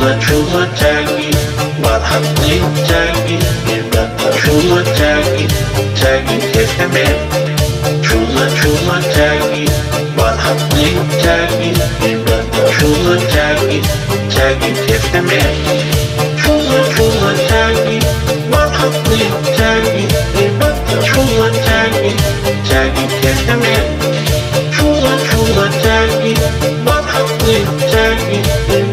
Chula Taggy, what happening Taggy, remember Chula Taggy, Taggy take a man. Chula Taggy, what happening Taggy, remember Chula Taggy, Taggy take a man. Chula Taggy, what happening Taggy, remember Chula Taggy, Taggy take a man. Chula Taggy, what happening Taggy,